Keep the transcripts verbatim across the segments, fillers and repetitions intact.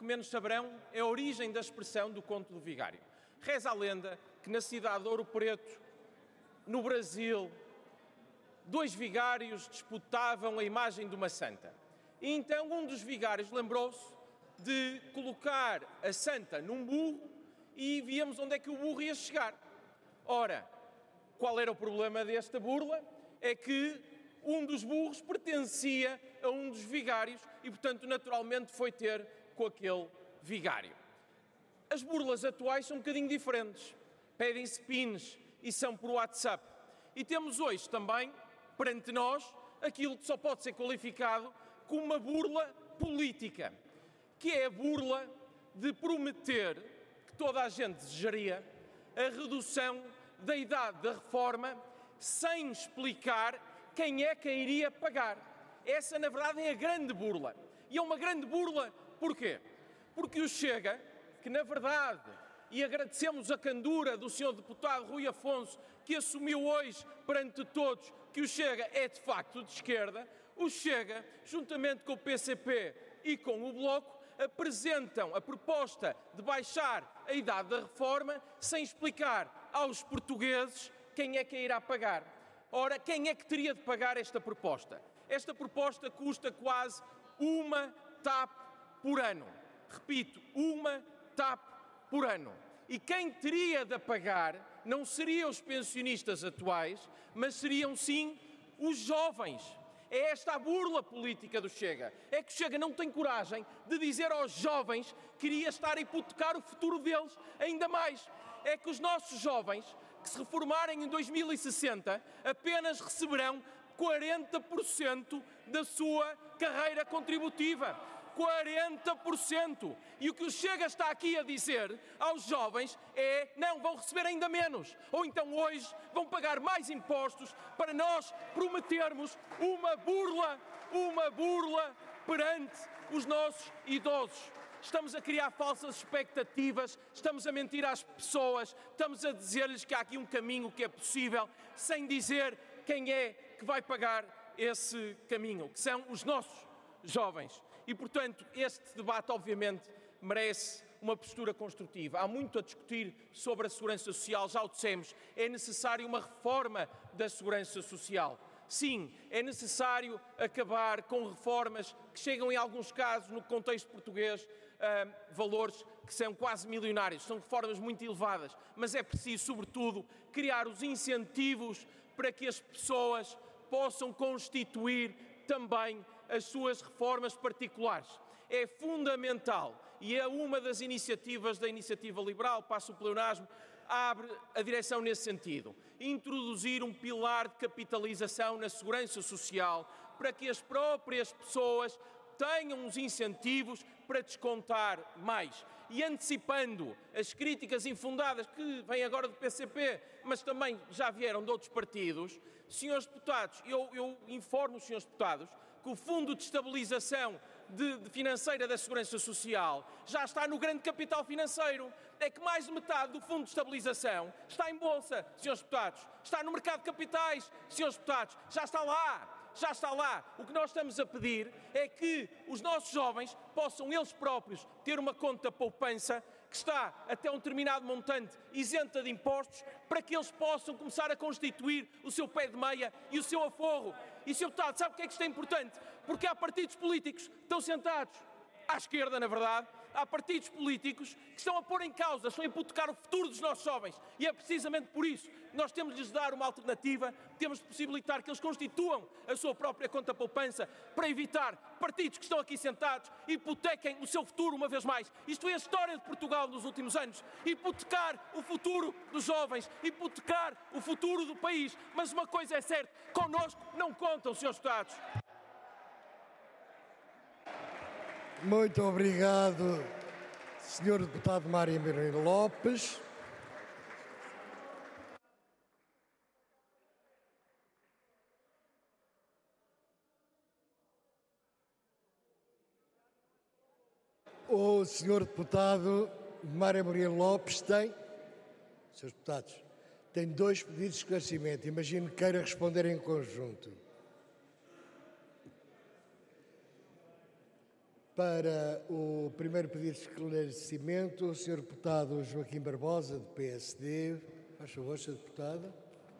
menos saberão é a origem da expressão do conto do vigário. Reza a lenda que na cidade de Ouro Preto, no Brasil, dois vigários disputavam a imagem de uma santa. E então um dos vigários lembrou-se de colocar a santa num burro e víamos onde é que o burro ia chegar. Ora, qual era o problema desta burla? É que um dos burros pertencia a um dos vigários e, portanto, naturalmente foi ter com aquele vigário. As burlas atuais são um bocadinho diferentes. Pedem-se pins e são por WhatsApp. E temos hoje também, perante nós, aquilo que só pode ser qualificado como uma burla política, que é a burla de prometer, que toda a gente desejaria, a redução da idade da reforma sem explicar quem é que a iria pagar. Essa, na verdade, é a grande burla. E é uma grande burla, porquê? Porque o Chega, que na verdade, e agradecemos a candura do senhor deputado Rui Afonso, que assumiu hoje perante todos que o Chega é de facto de esquerda, o Chega, juntamente com o P C P e com o Bloco, apresentam a proposta de baixar a idade da reforma sem explicar aos portugueses quem é que a irá pagar. Ora, quem é que teria de pagar esta proposta? Esta proposta custa quase uma T A P por ano. Repito, uma T A P por ano. E quem teria de pagar não seriam os pensionistas atuais, mas seriam sim os jovens. É esta a burla política do Chega. É que o Chega não tem coragem de dizer aos jovens que iria estar a hipotecar o futuro deles ainda mais. É que os nossos jovens, que se reformarem em dois mil e sessenta, apenas receberão quarenta por cento da sua carreira contributiva. quarenta por cento. E o que o Chega está aqui a dizer aos jovens é, não, vão receber ainda menos. Ou então hoje vão pagar mais impostos para nós prometermos uma burla, uma burla perante os nossos idosos. Estamos a criar falsas expectativas, estamos a mentir às pessoas, estamos a dizer-lhes que há aqui um caminho que é possível, sem dizer quem é que vai pagar esse caminho, que são os nossos jovens. E, portanto, este debate, obviamente, merece uma postura construtiva. Há muito a discutir sobre a segurança social, já o dissemos, é necessária uma reforma da segurança social. Sim, é necessário acabar com reformas que chegam, em alguns casos, no contexto português, a valores que são quase milionários. São reformas muito elevadas, mas é preciso, sobretudo, criar os incentivos para que as pessoas possam constituir também as suas reformas particulares. É fundamental e é uma das iniciativas da Iniciativa Liberal, passo o pleonasmo, abre a direção nesse sentido. Introduzir um pilar de capitalização na segurança social para que as próprias pessoas tenham os incentivos para descontar mais. E antecipando as críticas infundadas que vêm agora do P C P, mas também já vieram de outros partidos, senhores deputados, eu, eu informo os senhores deputados que o Fundo de Estabilização de, de Financeira da Segurança Social já está no grande capital financeiro. É que mais de metade do Fundo de Estabilização está em bolsa, senhores deputados. Está no mercado de capitais, senhores deputados. Já está lá. Já está lá. O que nós estamos a pedir é que os nossos jovens possam eles próprios ter uma conta poupança que está até um determinado montante isenta de impostos para que eles possam começar a constituir o seu pé de meia e o seu aforro. E, senhor deputado, sabe o que é que isto é importante? Porque há partidos políticos que estão sentados à esquerda, na verdade, há partidos políticos que estão a pôr em causa, estão a hipotecar o futuro dos nossos jovens. E é precisamente por isso que nós temos de lhes dar uma alternativa, temos de possibilitar que eles constituam a sua própria conta poupança para evitar partidos que estão aqui sentados hipotequem o seu futuro uma vez mais. Isto é a história de Portugal nos últimos anos. Hipotecar o futuro dos jovens, hipotecar o futuro do país. Mas uma coisa é certa, connosco não contam, senhores deputados. Muito obrigado, senhor deputado Mário Moreira Lopes. O senhor deputado Mário Moreira Lopes tem, senhores deputados, tem dois pedidos de esclarecimento. Imagino que queira responder em conjunto. Para o primeiro pedido de esclarecimento, o senhor Deputado Joaquim Barbosa, do P S D. Faz favor, senhor Deputado.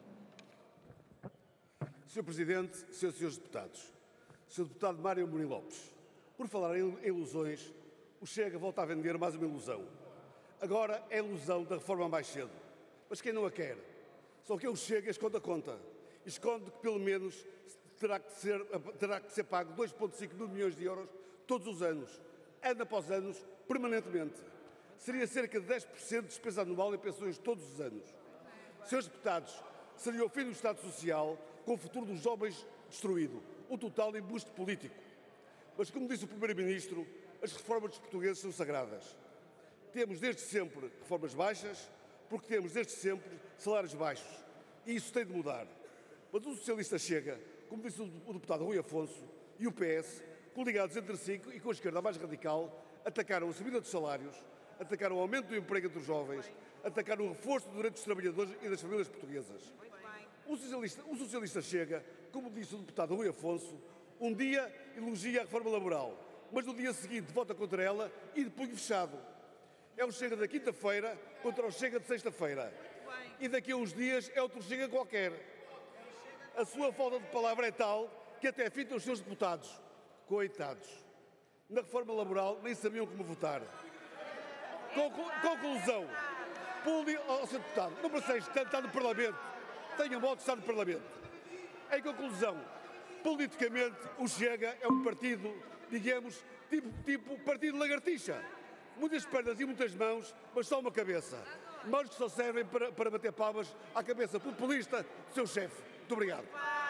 senhor Presidente, senhoras e senhores Deputados, senhor Deputado Mário Amorim Lopes, por falar em ilusões, o Chega volta a vender mais uma ilusão. Agora é a ilusão da reforma mais cedo. Mas quem não a quer? Só que o Chega esconde a conta. Esconde que pelo menos terá que ser, terá que ser pago dois vírgula cinco mil milhões de euros todos os anos, ano após ano, permanentemente. Seria cerca de dez por cento de despesa anual em pensões todos os anos. Senhores Deputados, seria o fim do Estado Social com o futuro dos jovens destruído, um total embuste político. Mas, como disse o Primeiro-Ministro, as reformas dos portugueses são sagradas. Temos desde sempre reformas baixas, porque temos desde sempre salários baixos. E isso tem de mudar. Mas o socialista Chega, como disse o deputado Rui Afonso, e o P S, coligados entre si e com a esquerda mais radical, atacaram a subida dos salários, atacaram o aumento do emprego entre os jovens, atacaram o reforço dos direitos dos trabalhadores e das famílias portuguesas. O socialista, o socialista Chega, como disse o deputado Rui Afonso, um dia elogia a reforma laboral, mas no dia seguinte vota contra ela e de punho fechado. É o Chega da quinta-feira contra o Chega de sexta-feira. E daqui a uns dias é outro Chega qualquer. A sua falta de palavra é tal que até fita os seus deputados. Coitados. Na reforma laboral nem sabiam como votar. Conclu- conclusão. Pule ao seu deputado. Não preciso estar no Parlamento. Tenha modo de estar no Parlamento. Em conclusão, politicamente o Chega é um partido, digamos, tipo, tipo partido lagartixa. Muitas pernas e muitas mãos, mas só uma cabeça. Mãos que só servem para, para bater palmas à cabeça populista do seu chefe. Muito obrigado.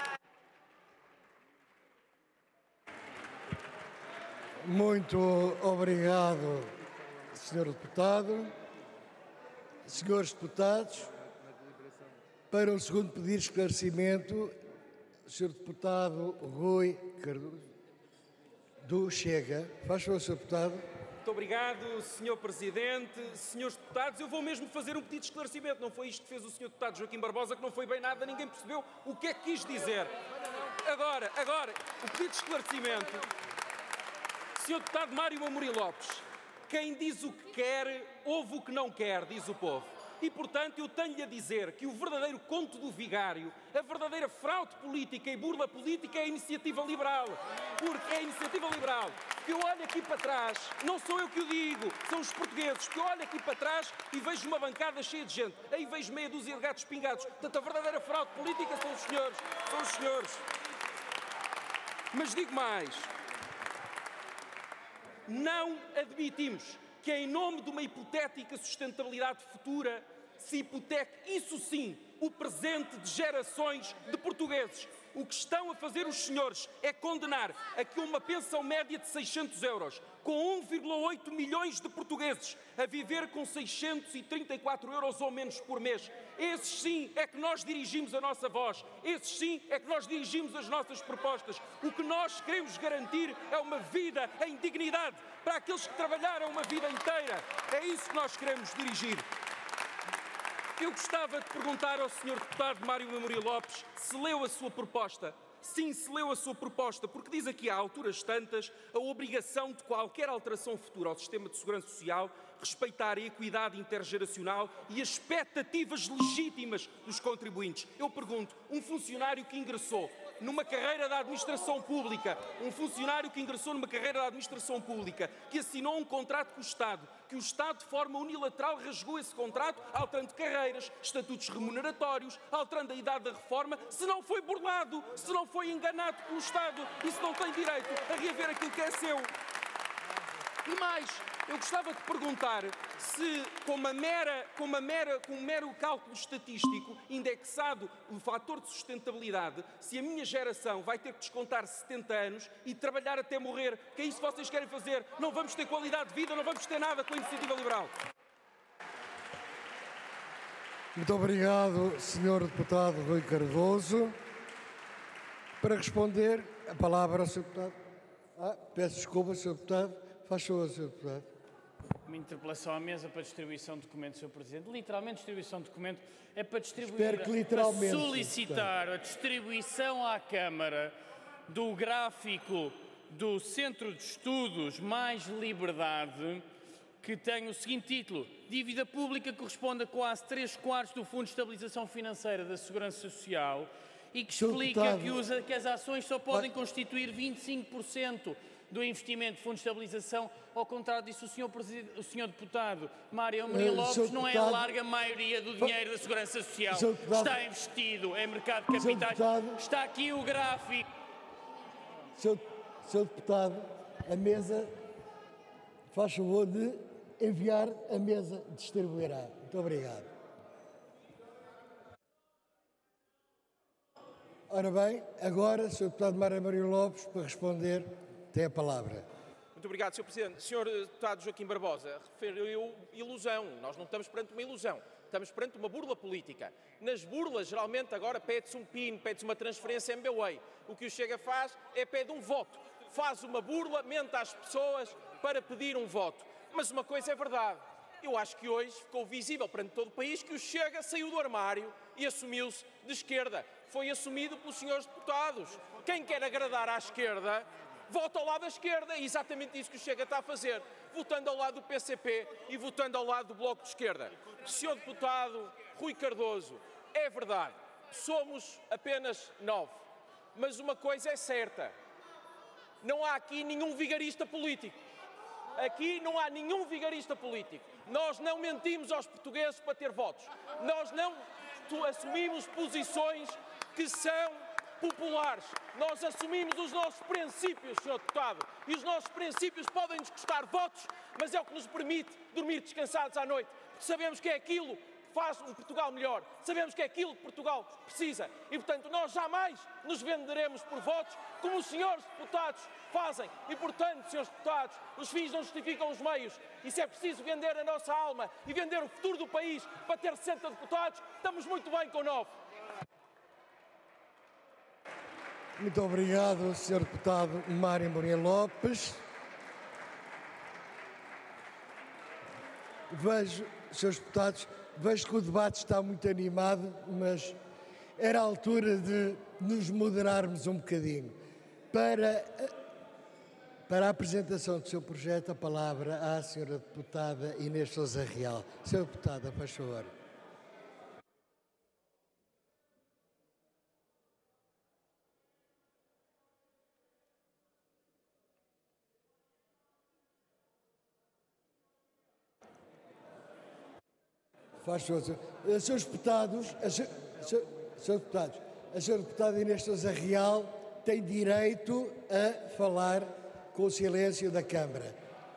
Muito obrigado, senhor Deputado. Senhores Deputados, para o segundo pedido de esclarecimento, o senhor Deputado Rui Cardoso, do Chega. Faz favor, senhor Deputado. Muito obrigado, senhor Presidente. Senhores Deputados, eu vou mesmo fazer um pedido de esclarecimento. Não foi isto que fez o senhor Deputado Joaquim Barbosa, que não foi bem nada, ninguém percebeu o que é que quis dizer. Agora, agora, o pedido de esclarecimento. senhor Deputado Mário Amorim Lopes, quem diz o que quer, ouve o que não quer, diz o povo. E, portanto, eu tenho-lhe a dizer que o verdadeiro conto do vigário, a verdadeira fraude política e burla política é a iniciativa liberal. Porque é a iniciativa liberal. Que eu olho aqui para trás, não sou eu que o digo, são os portugueses, que eu olho aqui para trás e vejo uma bancada cheia de gente. Aí vejo meia dúzia de gatos pingados. Portanto, a verdadeira fraude política são os senhores. São os senhores. Mas digo mais. Não admitimos que em nome de uma hipotética sustentabilidade futura se hipoteque, isso sim, o presente de gerações de portugueses. O que estão a fazer os senhores é condenar a que uma pensão média de seiscentos euros, com um vírgula oito milhões de portugueses a viver com seiscentos e trinta e quatro euros ou menos por mês. Esses sim é que nós dirigimos a nossa voz, esses sim é que nós dirigimos as nossas propostas. O que nós queremos garantir é uma vida em dignidade para aqueles que trabalharam uma vida inteira. É isso que nós queremos dirigir. Eu gostava de perguntar ao senhor Deputado Mário Amorim Lopes se leu a sua proposta. Sim, se leu a sua proposta, porque diz aqui, há alturas tantas, a obrigação de qualquer alteração futura ao sistema de segurança social respeitar a equidade intergeracional e as expectativas legítimas dos contribuintes. Eu pergunto, um funcionário que ingressou numa carreira da administração pública, um funcionário que ingressou numa carreira da administração pública, que assinou um contrato com o Estado, que o Estado de forma unilateral rasgou esse contrato, alterando carreiras, estatutos remuneratórios, alterando a idade da reforma, se não foi burlado, se não foi enganado pelo Estado e se não tem direito a reaver aquilo que é seu. E mais, eu gostava de perguntar se, com, uma mera, com, uma mera, com um mero cálculo estatístico, indexado o fator de sustentabilidade, se a minha geração vai ter que descontar setenta anos e trabalhar até morrer, que é isso que vocês querem fazer? Não vamos ter qualidade de vida, não vamos ter nada com a iniciativa liberal. Muito obrigado, senhor Deputado Rui Cardoso. Para responder, a palavra ao senhor Deputado. Ah, peço desculpa, senhor Deputado. Faz favor, senhor Deputado. Uma interpelação à mesa para distribuição de documentos, senhor Presidente. Literalmente, distribuição de documento é para distribuir, Espero que literalmente, para solicitar a distribuição à Câmara do gráfico do Centro de Estudos Mais Liberdade, que tem o seguinte título: Dívida Pública corresponde a quase três quartos do Fundo de Estabilização Financeira da Segurança Social, e que explica que, os, que as ações só podem constituir vinte e cinco por cento do investimento de Fundo de Estabilização, ao contrário disso o senhor, o senhor Deputado Mário Amorim Lopes, não é a larga maioria do dinheiro da Segurança Social. Está investido em mercado de capitais. Está aqui o gráfico. Senhor, senhor Deputado, a mesa faz favor de enviar, a mesa distribuirá. Muito obrigado. Ora bem, agora, senhor Deputado Mário Amorim Lopes, para responder, tem a palavra. Muito obrigado, senhor Presidente. senhor Deputado Joaquim Barbosa, referiu ilusão. Nós não estamos perante uma ilusão, estamos perante uma burla política. Nas burlas, geralmente, agora pede-se um P I N, pede-se uma transferência M B W A. O que o Chega faz é pede um voto. Faz uma burla, mente às pessoas para pedir um voto. Mas uma coisa é verdade. Eu acho que hoje ficou visível perante todo o país que o Chega saiu do armário e assumiu-se de esquerda. Foi assumido pelos senhores deputados. Quem quer agradar à esquerda, vota ao lado da esquerda. É exatamente isso que o Chega está a fazer. Votando ao lado do P C P e votando ao lado do Bloco de Esquerda. senhor Deputado Rui Cardoso, é verdade, somos apenas nove. Mas uma coisa é certa. Não há aqui nenhum vigarista político. Aqui não há nenhum vigarista político. Nós não mentimos aos portugueses para ter votos. Nós não assumimos posições que são populares. Nós assumimos os nossos princípios, senhor Deputado. E os nossos princípios podem nos custar votos, mas é o que nos permite dormir descansados à noite. Porque sabemos que é aquilo que faz um Portugal melhor. Sabemos que é aquilo que Portugal precisa. E, portanto, nós jamais nos venderemos por votos como os senhores deputados fazem. E, portanto, senhores deputados, os fins não justificam os meios. E se é preciso vender a nossa alma e vender o futuro do país para ter sessenta deputados, estamos muito bem com nove. Muito obrigado, senhor Deputado Mário Amorim Lopes. Vejo, senhores deputados, vejo que o debate está muito animado, mas era a altura de nos moderarmos um bocadinho. Para, para a apresentação do seu projeto, a palavra à senhora deputada Inês Sousa Real. Senhora deputada, faz favor. Faz favor. Senhores deputados, senhores deputados, a senhora deputada Inês Sousa Real tem direito a falar com o silêncio da Câmara.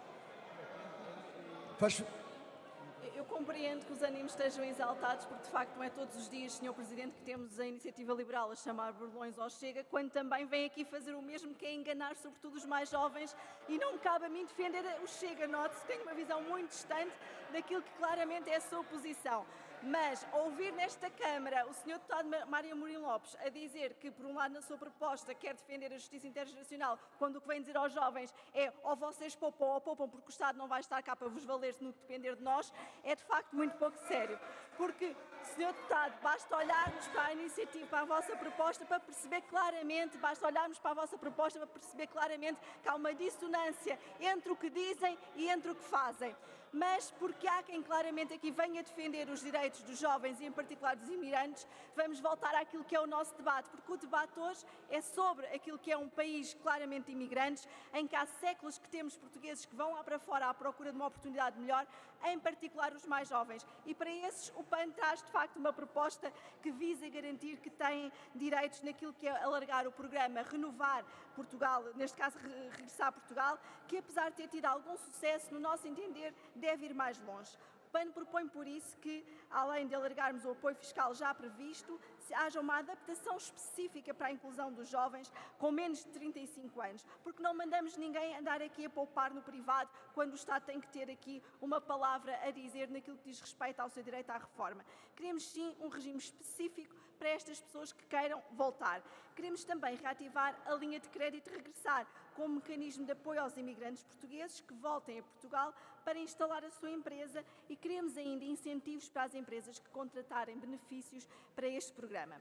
Faz... Eu compreendo que os ânimos estejam exaltados, porque de facto não é todos os dias, senhor Presidente, que temos a Iniciativa Liberal a chamar burlões ao Chega, quando também vem aqui fazer o mesmo, que é enganar sobretudo os mais jovens, e não me cabe a mim defender o Chega. Note-se que tenho uma visão muito distante daquilo que claramente é a sua posição. Mas ouvir nesta Câmara o senhor Deputado Mário Amorim Lopes a dizer que, por um lado, na sua proposta quer defender a justiça intergeracional, quando o que vem dizer aos jovens é ou vocês poupam ou poupam porque o Estado não vai estar cá para vos valer no que depender de nós, é de facto muito pouco sério. Porque, senhor Deputado, basta olharmos para a iniciativa, para a vossa proposta, para perceber claramente, basta olharmos para a vossa proposta para perceber claramente que há uma dissonância entre o que dizem e entre o que fazem. Mas porque há quem claramente aqui venha defender os direitos dos jovens e em particular dos imigrantes, vamos voltar àquilo que é o nosso debate, porque o debate hoje é sobre aquilo que é um país claramente de imigrantes, em que há séculos que temos portugueses que vão lá para fora à procura de uma oportunidade melhor, em particular os mais jovens. E para esses o P A N traz de facto uma proposta que visa garantir que têm direitos naquilo que é alargar o programa Renovar Portugal, neste caso Regressar a Portugal, que apesar de ter tido algum sucesso, no nosso entender, deve ir mais longe. O P A N propõe, por isso, que, além de alargarmos o apoio fiscal já previsto, se haja uma adaptação específica para a inclusão dos jovens com menos de trinta e cinco anos, porque não mandamos ninguém andar aqui a poupar no privado quando o Estado tem que ter aqui uma palavra a dizer naquilo que diz respeito ao seu direito à reforma. Queremos, sim, um regime específico para estas pessoas que queiram voltar. Queremos também reativar a linha de crédito Regressar, como mecanismo de apoio aos imigrantes portugueses que voltem a Portugal para instalar a sua empresa, e queremos ainda incentivos para as empresas que contratarem benefícios para este programa.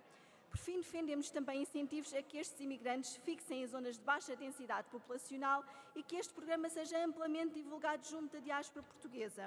Por fim, defendemos também incentivos a que estes imigrantes fixem em zonas de baixa densidade populacional e que este programa seja amplamente divulgado junto da diáspora portuguesa.